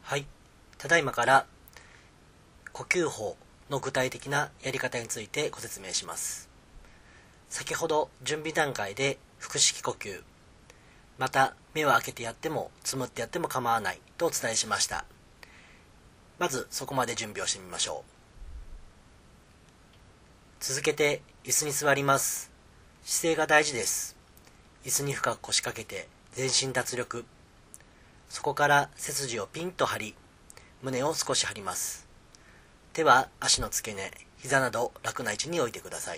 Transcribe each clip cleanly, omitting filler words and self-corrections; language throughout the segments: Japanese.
はい、ただいまから呼吸法の具体的なやり方についてご説明します。先ほど準備段階で腹式呼吸、また目を開けてやってもつむってやっても構わないとお伝えしました。まずそこまで準備をしてみましょう。続けて椅子に座ります。姿勢が大事です。椅子に深く腰掛けて全身脱力。そこから背筋をピンと張り、胸を少し張ります。手は足の付け根、膝など楽な位置に置いてください。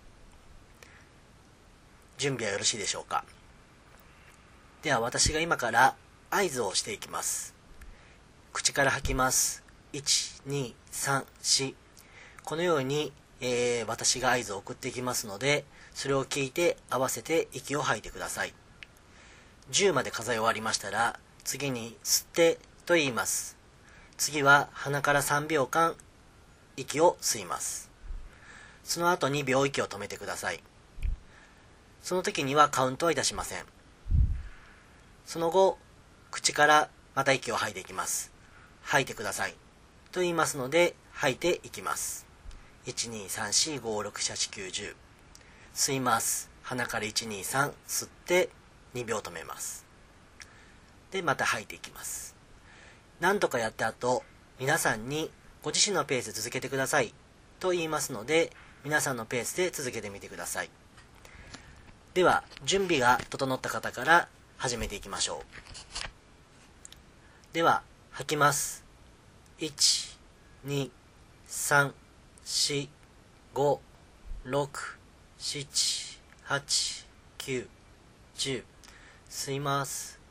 準備はよろしいでしょうか。では私が今から合図をしていきます。口から吐きます。1、2、3、4。このように、私が合図を送っていきますので、それを聞いて合わせて息を吐いてください。10まで数え終わりましたら、次に吸ってと言います。次は鼻から3秒間息を吸います。その後2秒息を止めてください。その時にはカウントはいたしません。その後、口からまた息を吐いていきます。吐いてくださいと言いますので、吐いていきます。1、2、3、4、5、6、7、8、9、10。吸います。鼻から1、2、3、吸って2秒止めます。で、また吐いていきます。何とかやった後、皆さんにご自身のペースで続けてくださいと言いますので、皆さんのペースで続けてみてください。では、準備が整った方から始めていきましょう。では、吐きます。1、2、3、4、5、6、7、8、9、10。吸います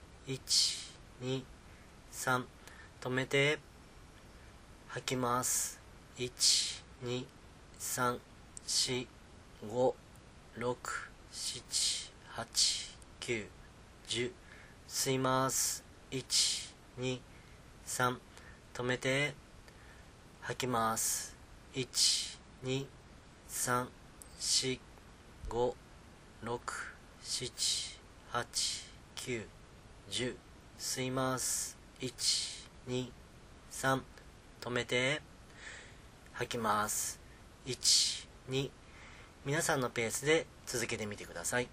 。1、2、3。止めて。吐きます。1、2、3、4、5、6、7、8、9、10。吸います。1、2、3。止めて。吐きます。1、2、3、4、5、6、7、8、9、10。吸います。1、2、3。止めて。吐きます。1、2。皆さんのペースで続けてみてください。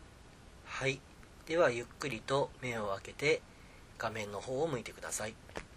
はい。ではゆっくりと目を開けて画面の方を向いてください。